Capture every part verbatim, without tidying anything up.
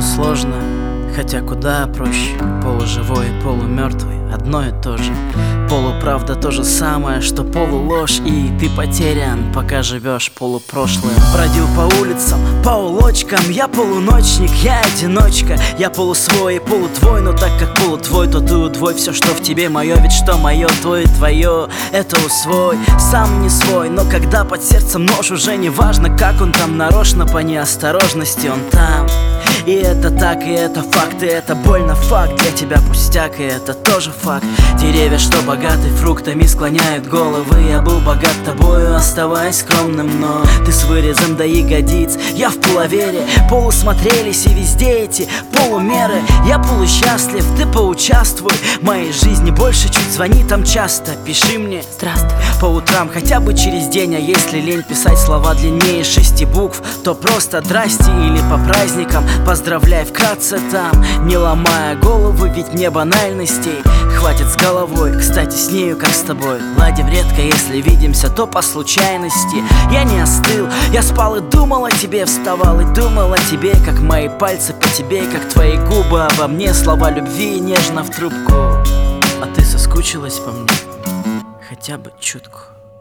полусложно, хотя куда проще. Полуживой и полумертвый — одно и то же. Полуправда — то же самое, что полуложь. И ты потерян, пока живешь полупрошлым. Бродил по улицам, по улочкам. Я полуночник, я одиночка. Я полусвой и полутвой, но так как полутвой, то ты удвой все, что в тебе мое. Ведь что мое, то и твое. Это усвой, сам не свой. Но когда под сердцем нож, уже не важно, как он там нарочно, по неосторожности он там. И это так, и это факт, и это больно факт. Для тебя пустяк, и это тоже факт. Деревья, что богаты фруктами, склоняют головы. Я был богат тобою, оставаясь скромным, но ты с вырезом до ягодиц. Я в полувере, полусмотрелись, и везде эти полумеры. Я полусчастлив, ты поучаствуй в моей жизни больше чуть, звони там часто. Пиши мне здравствуй по утрам, хотя бы через день. А если лень писать слова длиннее шести букв, то просто здрасте или по праздникам поздравляй вкратце там, не ломая голову, ведь мне банальностей хватит с головой. Кстати, с нею, как с тобой, ладим редко, если видимся, то по случайности. Я не остыл, я спал и думал о тебе, вставал и думал о тебе, как мои пальцы по тебе, как твои губы обо мне, слова любви нежно в трубку. А ты соскучилась по мне хотя бы чутку.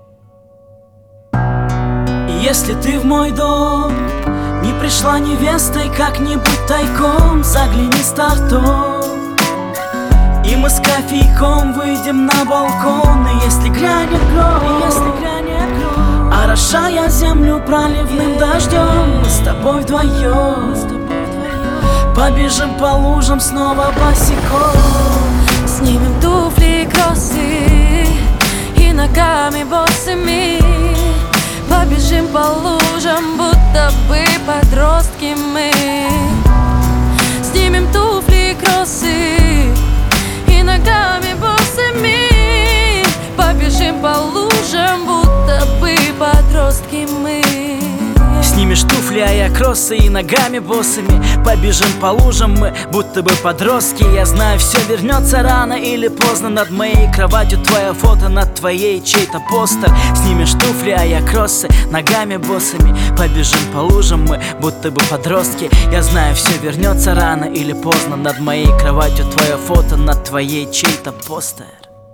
И если ты в мой дом не пришла невестой, как-нибудь тайком загляни с торта, и мы с кофейком выйдем на балкон. И если грянет гром, если грянет гром, орошая землю проливным дождем, мы с тобой вдвоем побежим по лужам снова босиком. Снимем туфли и кроссы и ногами босыми побежим по лужам, будто бы подростки мы. Снимем туфли и кроссы и ногами босыми побежим по лужам, будто бы подростки мы. Снимешь туфли, а я кроссы, и ногами босыми побежим по лужам мы, будто бы подростки. Я знаю, все вернется рано или поздно. Над моей кроватью твое фото, над твоей чей-то постер. Снимешь туфли, а я кроссы, ногами босыми побежим по лужам мы, будто бы подростки. Я знаю, все вернется рано или поздно. Над моей кроватью твое фото, над твоей чей-то постер.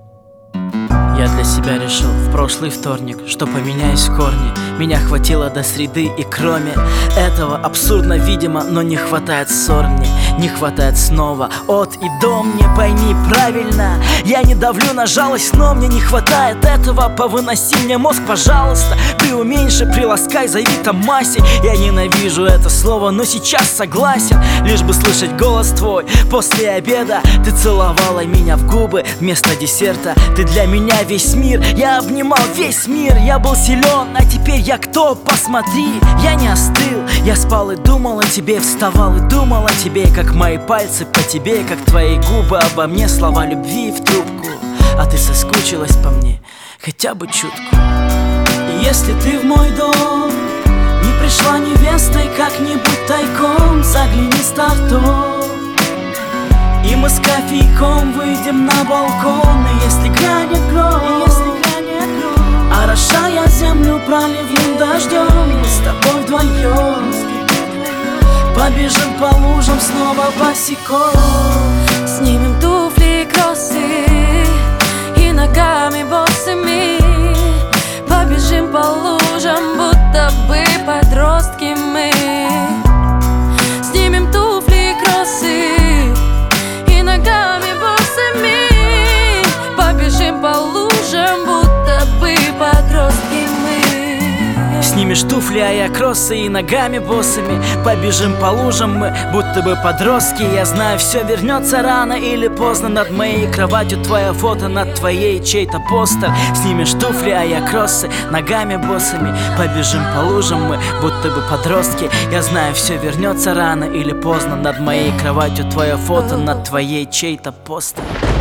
Я для себя решил в прошлый вторник, что поменяюсь в корне. Меня хватило до среды, и кроме этого абсурдно, видимо, но не хватает ссор мне, не хватает снова от и до мне. Пойми правильно, я не давлю на жалость, но мне не хватает этого. Повыноси мне мозг, пожалуйста, преуменьши, приласкай, зови там массе. Я ненавижу это слово, но сейчас согласен, лишь бы слышать голос твой. После обеда ты целовала меня в губы вместо десерта. Ты для меня весь мир, я обнимал весь мир. Я был силен, а теперь я кто? Посмотри, я не остыл. Я спал и думал о тебе, вставал и думал о тебе, как мои пальцы по тебе, как твои губы обо мне, слова любви в трубку. А ты соскучилась по мне хотя бы чутку. И если ты в мой дом не пришла невестой, как-нибудь тайком загляни с торта, и мы с кофейком выйдем на балкон. И если грянет гром, орошая землю проливным дождем, мы с тобой вдвоем побежим по лужам снова босиком. Снимем туфли и кроссы и ногами босыми побежим по лужам, будто бы подростки мы. Снимем туфли и кроссы и ногами босыми побежим по лужам, будто бы подростки мы. Снимешь туфли, а я кроссы, и ногами босыми побежим по лужам мы, будто бы подростки. Я знаю, все вернется рано или поздно. Над моей кроватью твое фото, над твоей чей-то постер. Снимешь туфли, а я кроссы, ногами босыми побежим по лужам мы, будто бы подростки. Я знаю, все вернется рано или поздно. Над моей кроватью твое фото, над твоей чей-то постер.